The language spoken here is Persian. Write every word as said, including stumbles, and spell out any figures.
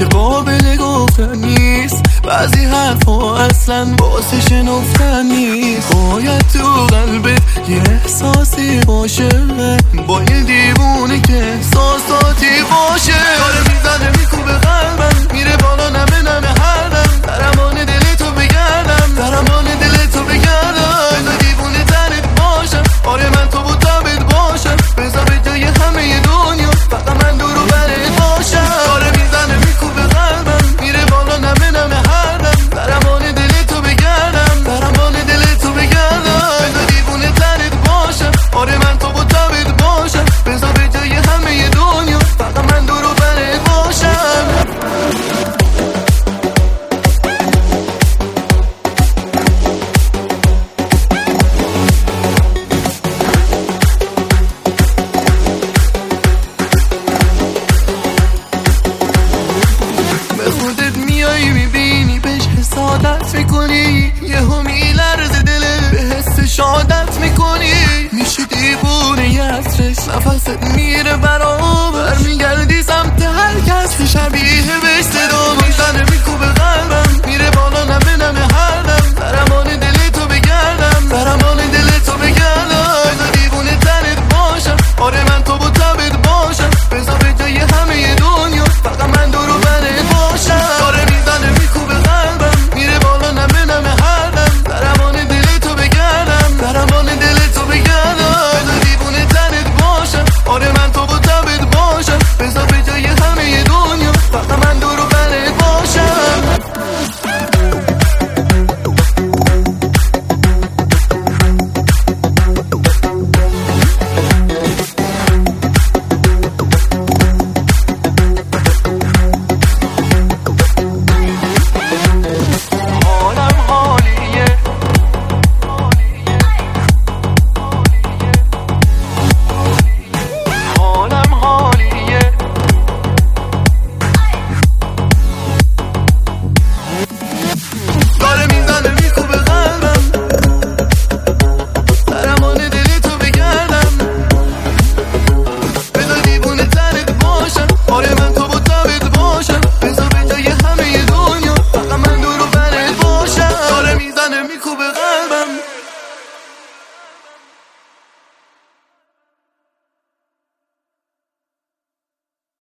که قابل گفتن نیست. بعضی حرفا اصلا واسه شنفتن نیست. باید تو قلبت یه احساسی باشه، با یه دیوونه که احساساتی باشه. داره میزنه میکوبه قلبم، میره بالا نمه نمه هر دم. درمان دل تو بگردم، درمان دل تو بگردم. بذار دیوونه تنت باشم، آره من تو بود تابت باشم. بذار به جای همه دنیا فقط من دورو برت باشم. داره میزنه میکوبه قلبم، میره بالا نمه نمه هر دم. درمان دل تو بگردم، درمان دل تو بگردم. بذار دیوونه تنت باشم، آره من تو بود تابت باشم. بذار به جای همه دنیا فقط من دورو برت باشم. حسادت میکنی، یهو میلرزه دلت، به حس شادت میکنی. میشی دیوونه یزرش، نفست میره برابر. میگردی سمت هر کس که شبیه بهش صدا میزنه،